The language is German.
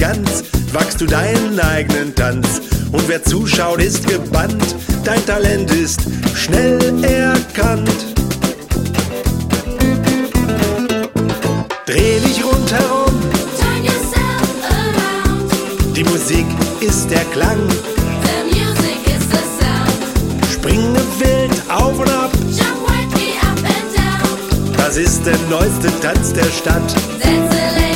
ganz, wachst du deinen eigenen Tanz. Und wer zuschaut, ist gebannt, dein Talent ist schnell erkannt. Dreh dich rundherum, Turn yourself around. die Musik ist der Klang. The music is the sound. Springe wild auf und ab, Jump wildly up and down. das ist der neueste Tanz der Stadt. Dance a